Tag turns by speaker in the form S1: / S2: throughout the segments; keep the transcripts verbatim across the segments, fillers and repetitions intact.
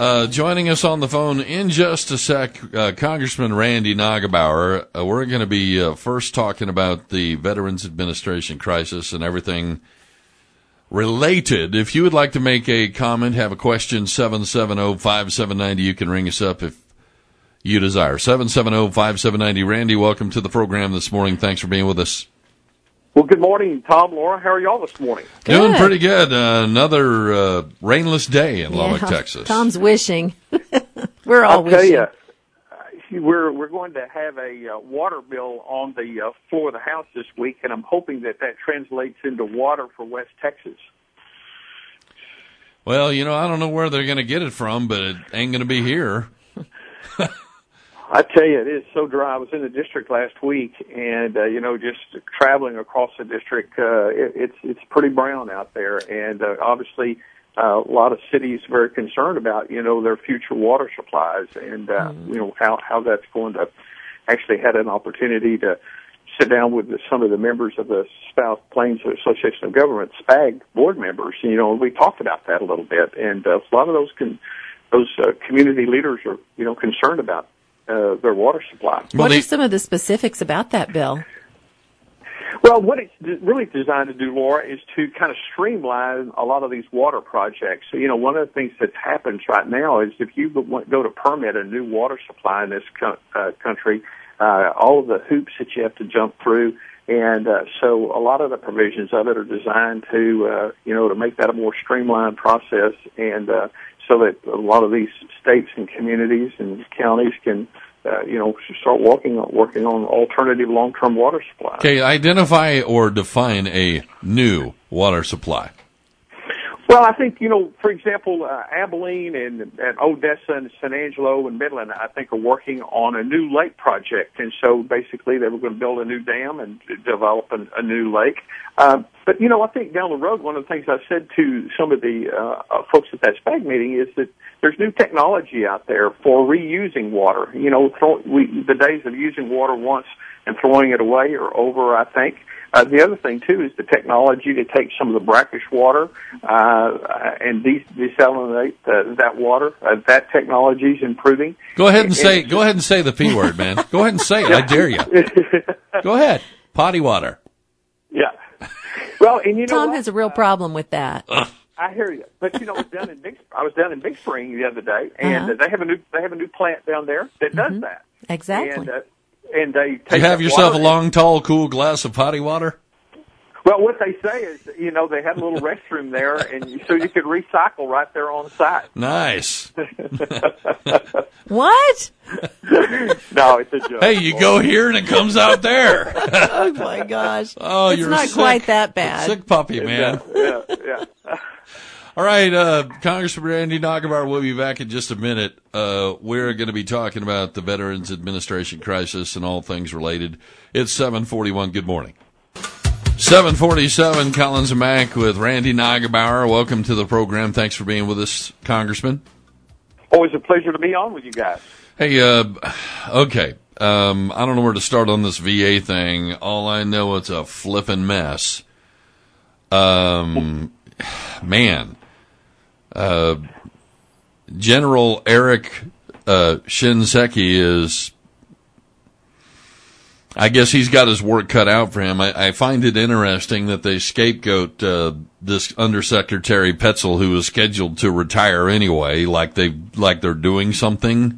S1: Uh, joining us on the phone in just a sec, uh, Congressman Randy Neugebauer. Uh, we're going to be uh, first talking about the Veterans Administration crisis and everything related. If you would like to make a comment, have a question, seven seven zero, five seven nine zero, you can ring us up if you desire. seven seven zero, five seven nine zero. Randy, welcome to the program this morning. Thanks for being with us.
S2: Well, good morning, Tom, Laura. How are y'all this morning?
S1: Good. Doing pretty good. Uh, another uh, rainless day in Lubbock,
S3: yeah,
S1: Texas.
S3: Tom's wishing. We're all
S2: I'll
S3: wishing.
S2: tell you, we're we're going to have a uh, water bill on the uh, floor of the House this week, and I'm hoping that that translates into water for West Texas.
S1: Well, you know, I don't know where they're going to get it from, but it ain't going to be here.
S2: I tell you, it is so dry. I was in the district last week, and uh, you know, just traveling across the district, uh, it, it's it's pretty brown out there, and uh, obviously, uh, a lot of cities are very concerned about you know their future water supplies, and uh, mm. you know how how that's going to. Actually, had an opportunity to sit down with the, some of the members of the South Plains Association of Governments, S P A G board members. You know, we talked about that a little bit, and uh, a lot of those can, those uh, community leaders are you know concerned about. Uh, their water supply.
S3: What well, they, are some of the specifics about that bill?
S2: Well, what it's really designed to do, Laura, is to kind of streamline a lot of these water projects. So, you know, one of the things that happens right now is if you go to permit a new water supply in this co- uh, country, uh, all of the hoops that you have to jump through, and uh, so a lot of the provisions of it are designed to, uh, you know, to make that a more streamlined process, and uh, so that a lot of these states and communities and counties can, uh, you know, start working on, working on alternative long-term water supplies.
S1: Okay, identify or define a new water supply.
S2: Well, I think, you know, for example, uh, Abilene and, and Odessa and San Angelo and Midland, I think, are working on a new lake project. And so basically they were going to build a new dam and develop a, a new lake. Uh, but, you know, I think down the road, one of the things I said to some of the uh, uh, folks at that S P A G meeting is that there's new technology out there for reusing water. You know, throw, we, the days of using water once and throwing it away are over, I think. Uh, the other thing, too, is the technology to take some of the brackish water uh, and de- desalinate uh, that water. Uh, that technology is improving.
S1: Go ahead and, and say. Go ahead and say the P word, man. Go ahead and say it. I dare you. Go ahead. Potty water.
S2: Yeah. Well, and you know,
S3: Tom
S2: what?
S3: has a real problem with that.
S1: Uh,
S2: I hear you, but you know, I was down in Big. I was down in Big Spring the other day, and
S3: uh-huh.
S2: they have a new. They have a new plant down there that does
S3: mm-hmm.
S2: that.
S3: Exactly.
S2: And, uh, And they take
S1: you have
S2: that
S1: yourself a
S2: water
S1: long, tall, cool glass of potty water?
S2: Well, what they say is, you know, they had a little restroom there, and so you could recycle right there on site.
S1: Nice.
S3: What?
S2: No, it's a joke.
S1: Hey, you go here and it comes out there.
S3: Oh, my gosh.
S1: Oh,
S3: it's
S1: you're
S3: not
S1: sick,
S3: quite that bad.
S1: Sick puppy, man.
S2: Yeah, yeah. yeah.
S1: All right, uh, Congressman Randy Neugebauer, we'll be back in just a minute. Uh, we're going to be talking about the Veterans Administration crisis and all things related. It's seven forty-one. Good morning. seven forty-seven, Collins and Mack with Randy Neugebauer. Welcome to the program. Thanks for being with us, Congressman.
S2: Always a pleasure to be on with you guys.
S1: Hey, uh, okay. Um, I don't know where to start on this V A thing. All I know, it's a flippin' mess. Um, man. Uh, General Eric uh, Shinseki is, I guess he's got his work cut out for him. I, I find it interesting that they scapegoat uh, this Undersecretary Petzel, who was scheduled to retire anyway, like they like they're doing something.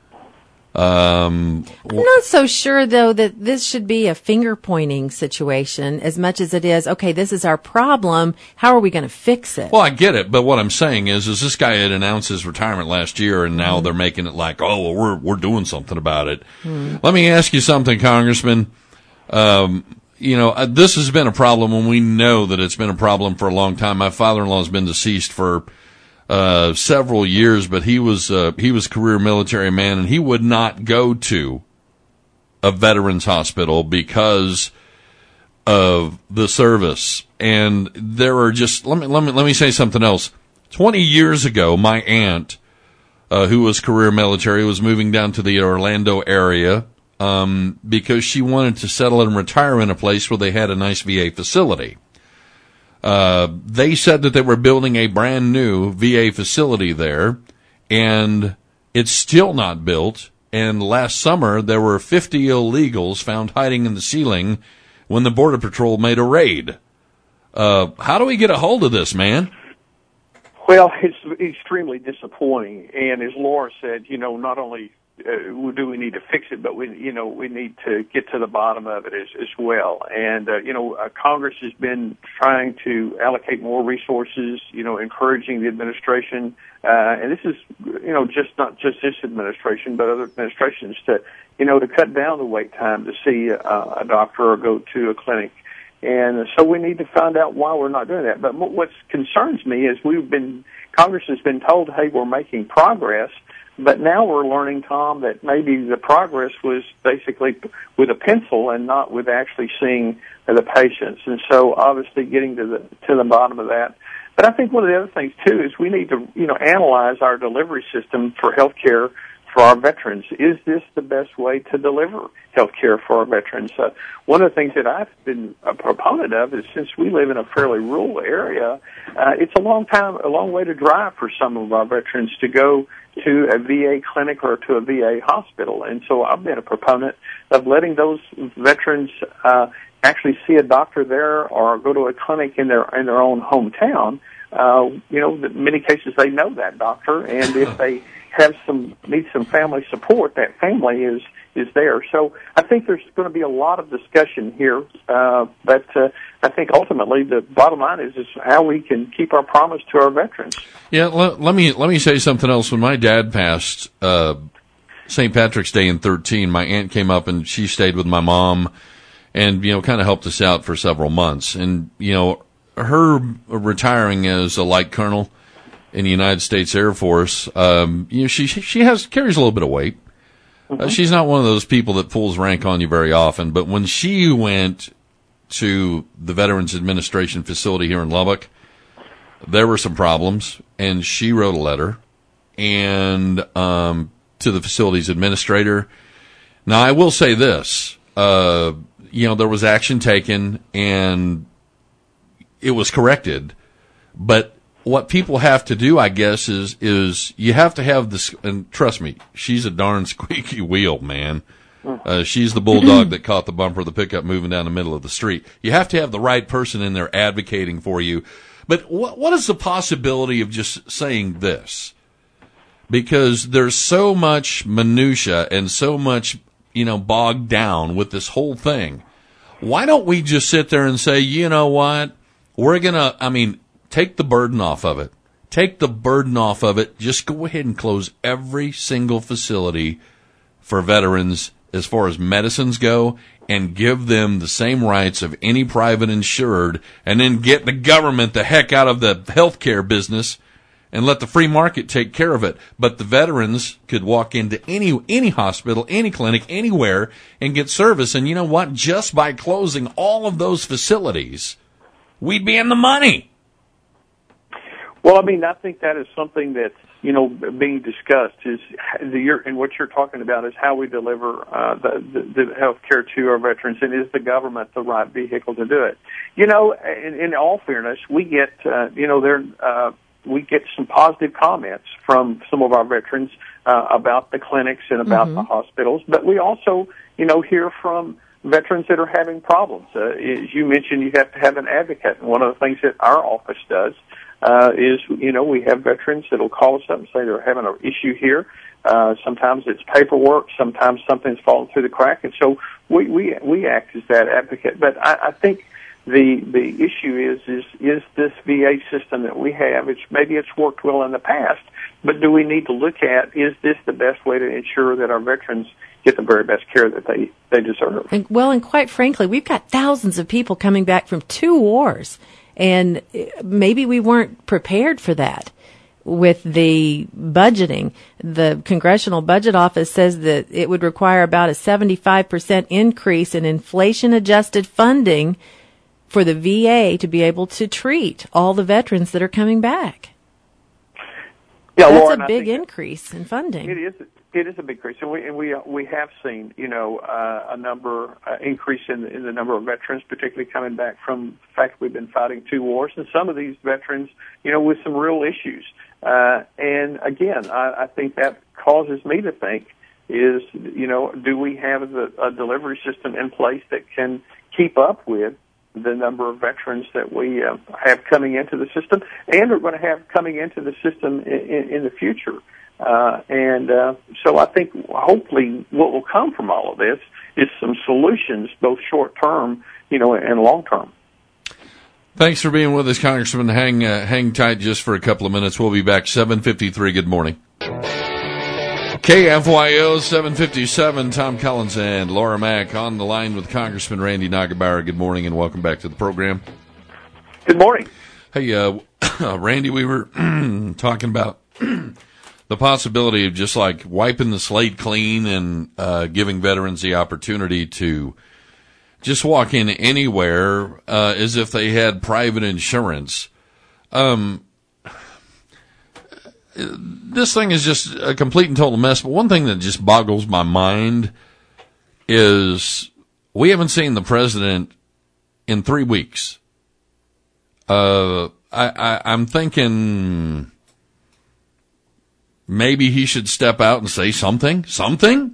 S1: Um,
S3: I'm not so sure, though, that this should be a finger-pointing situation as much as it is, okay, this is our problem. How are we going to fix it?
S1: Well, I get it, but what I'm saying is, is this guy had announced his retirement last year, and now mm-hmm. they're making it like, oh, well, we're we're doing something about it. Mm-hmm. Let me ask you something, Congressman. Um, you know, uh, this has been a problem, and we know that it's been a problem for a long time. My father-in-law has been deceased for Uh, several years, but he was uh, he was a career military man, and he would not go to a veterans hospital because of the service. And there are just let me let me let me say something else. Twenty years ago, my aunt, uh, who was career military, was moving down to the Orlando area um, because she wanted to settle and retire in a place where they had a nice V A facility. Uh, they said that they were building a brand new V A facility there, and it's still not built. And last summer, there were fifty illegals found hiding in the ceiling when the Border Patrol made a raid. Uh, how do we get a hold of this, man?
S2: Well, it's extremely disappointing. And as Laura said, you know, not only uh, do we need to fix it, but we, you know, we need to get to the bottom of it as, as well. And, uh, you know, uh, Congress has been trying to allocate more resources, you know, encouraging the administration. Uh, and this is, you know, just not just this administration, but other administrations to, you know, to cut down the wait time to see uh, a doctor or go to a clinic. And so we need to find out why we're not doing that. But what concerns me is we've been, Congress has been told, hey, we're making progress, but now we're learning, Tom, that maybe the progress was basically with a pencil and not with actually seeing the patients. And so obviously getting to the, to the bottom of that. But I think one of the other things, too, is we need to, you know, analyze our delivery system for health care for our veterans. Is this the best way to deliver health care for our veterans? Uh, one of the things that I've been a proponent of is since we live in a fairly rural area, uh, it's a long time, a long way to drive for some of our veterans to go to a V A clinic or to a V A hospital. And so I've been a proponent of letting those veterans uh, actually see a doctor there or go to a clinic in their in their own hometown. Uh, you know, in many cases they know that doctor, and if they have some need some family support, that family is is there. So I think there's going to be a lot of discussion here, uh, but uh, I think ultimately the bottom line is is how we can keep our promise to our veterans.
S1: Yeah, let, let me let me say something else. When my dad passed uh, Saint Patrick's Day in thirteen, my aunt came up and she stayed with my mom, and you know, kind of helped us out for several months. And you know, her retiring as a light colonel in the United States Air Force, um, you know, she she has carries a little bit of weight. Mm-hmm. Uh, she's not one of those people that pulls rank on you very often. But when she went to the Veterans Administration facility here in Lubbock, there were some problems, and she wrote a letter and um, to the facility's administrator. Now, I will say this: uh, you know, there was action taken, and it was corrected, but what people have to do, I guess, is is you have to have this, and trust me, she's a darn squeaky wheel, man. Uh, she's the bulldog that caught the bumper of the pickup moving down the middle of the street. You have to have the right person in there advocating for you. But what what is the possibility of just saying this? Because there's so much minutia and so much, you know, bogged down with this whole thing. Why don't we just sit there and say, you know what, we're gonna, I mean, take the burden off of it. Take the burden off of it. Just go ahead and close every single facility for veterans as far as medicines go, and give them the same rights of any private insured, and then get the government the heck out of the healthcare business and let the free market take care of it. But the veterans could walk into any any hospital, any clinic, anywhere and get service. And you know what? Just by closing all of those facilities, we'd be in the money.
S2: Well, I mean, I think that is something that's, you know, being discussed is the, and what you're talking about is how we deliver uh, the, the, the health care to our veterans, and is the government the right vehicle to do it? You know, in, in all fairness, we get, uh, you know, there, uh, we get some positive comments from some of our veterans uh, about the clinics and about mm-hmm. the hospitals, but we also, you know, hear from veterans that are having problems. Uh, as you mentioned, you have to have an advocate, and one of the things that our office does Uh, is, you know, we have veterans that'll call us up and say they're having an issue here. Uh, sometimes it's paperwork, sometimes something's fallen through the crack, and so we, we, we act as that advocate. But I, I think the, the issue is, is, is this V A system that we have, it's, maybe it's worked well in the past, but do we need to look at, is this the best way to ensure that our veterans get the very best care that they, they deserve?
S3: And, well, and quite frankly, we've got thousands of people coming back from two wars. And maybe we weren't prepared for that with the budgeting. The Congressional Budget Office says that it would require about a seventy-five percent increase in inflation-adjusted funding for the V A to be able to treat all the veterans that are coming back.
S2: Yeah,
S3: That's
S2: Lauren,
S3: a big increase in funding.
S2: It is. It is a big increase, and we and we we have seen, you know, uh, a number uh, increase in the, in the number of veterans, particularly coming back from the fact we've been fighting two wars, and some of these veterans, you know, with some real issues. Uh, and again, I, I think that causes me to think is, you know, do we have the, a delivery system in place that can keep up with the number of veterans that we uh, have coming into the system, and are going to have coming into the system in, in, in the future. Uh, and uh, so I think hopefully what will come from all of this is some solutions, both short-term, you know, and long-term.
S1: Thanks for being with us, Congressman. Hang uh, hang tight just for a couple of minutes. We'll be back seven fifty-three. Good morning. K F Y O seven fifty-seven. Tom Collins and Laura Mack on the line with Congressman Randy Neugebauer. Good morning and welcome back to the program.
S2: Good morning.
S1: Hey, uh, Randy, we were talking about the possibility of just like wiping the slate clean and uh, giving veterans the opportunity to just walk in anywhere uh, as if they had private insurance. Um, this thing is just a complete and total mess. But one thing that just boggles my mind is we haven't seen the president in three weeks. Uh, I, I, I'm thinking maybe he should step out and say something, something.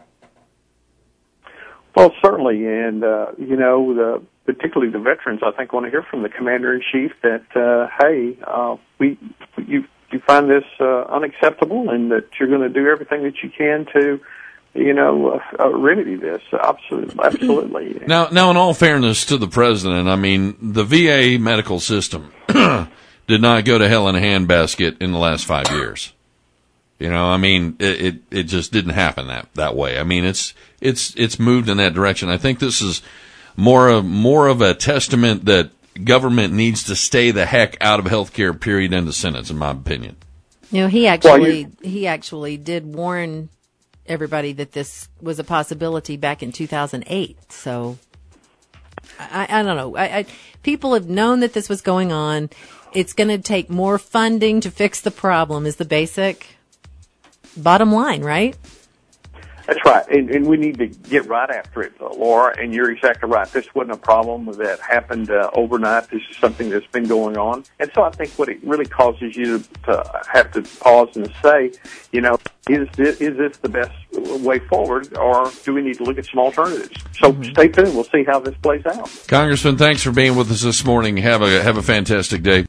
S2: Well, certainly, and uh, you know, the, particularly the veterans, I think, want to hear from the commander in chief that, uh, hey, uh, we you you find this uh, unacceptable, and that you're going to do everything that you can to, you know, uh, uh, remedy this. Absolutely, absolutely.
S1: Now, now, in all fairness to the president, I mean, the V A medical system did not go to hell in a handbasket in the last five years. You know, I mean, it, it, it just didn't happen that, that way. I mean, it's, it's, it's moved in that direction. I think this is more of, more of a testament that government needs to stay the heck out of healthcare, period, end of sentence, in my opinion.
S3: You know, he actually,
S2: well,
S3: he actually did warn everybody that this was a possibility back in two thousand eight. So I, I don't know. I, I, people have known that this was going on. It's going to take more funding to fix the problem is the basic bottom line, right?
S2: That's right, and, and we need to get right after it, uh, Laura, and you're exactly right. This wasn't a problem that happened uh, overnight. This is something that's been going on. And so I think what it really causes you to, to have to pause and say, you know, is this, is this the best way forward, or do we need to look at some alternatives? So mm-hmm. Stay tuned. We'll see how this plays out.
S1: Congressman, thanks for being with us this morning. Have a, have a fantastic day.